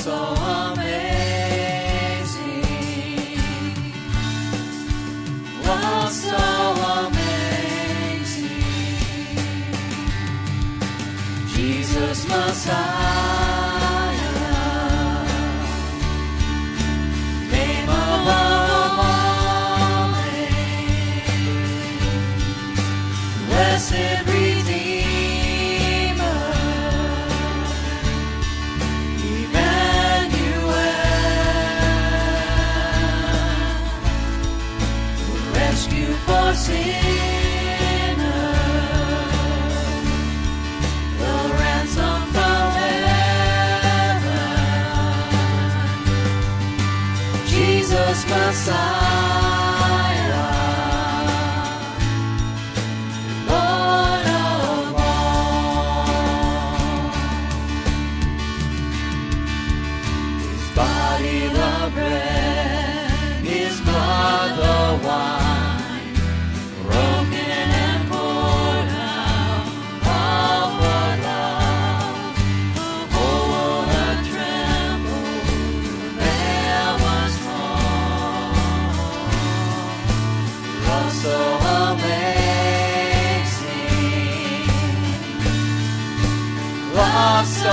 so amazing. Love so amazing. Jesus Messiah, name above all names, blessed Redeemer, Emmanuel, rescue for sinners, the ransom from heaven, Jesus Messiah, Lord of all. His body the bread, His blood the wine, broken and poured out, all for love. The whole world had trembled, the veil was torn. Love so amazing, love so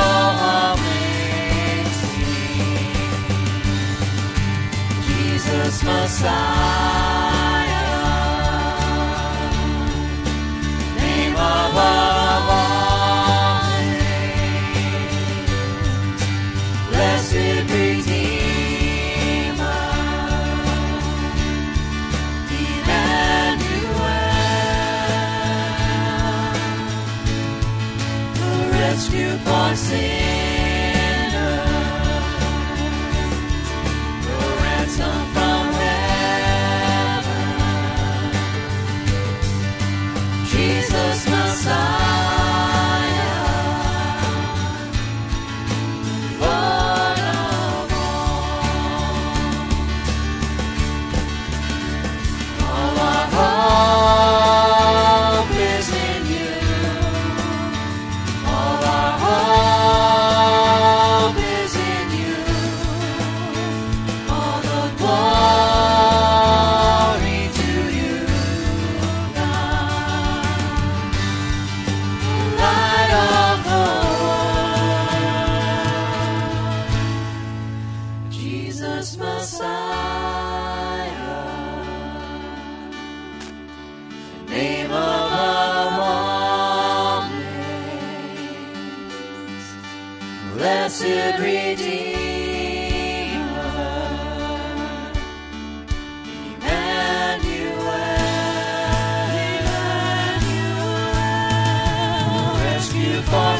amazing. Jesus Messiah, name above all names, blessed Redeemer, Emmanuel, the rescue for sinners, the ransom from heaven, Jesus Messiah, Lord of all. All our hope is in you. All our hope is in you. All the glory to you, God, the light of the world, Jesus Messiah, name above all names, blessed Redeemer, Emmanuel, rescue for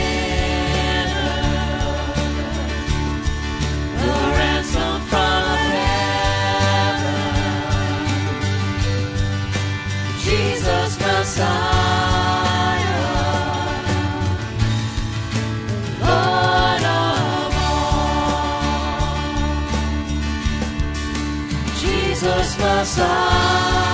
sinners, the ransom from heaven, Jesus Messiah, Lord of all. Jesus Messiah.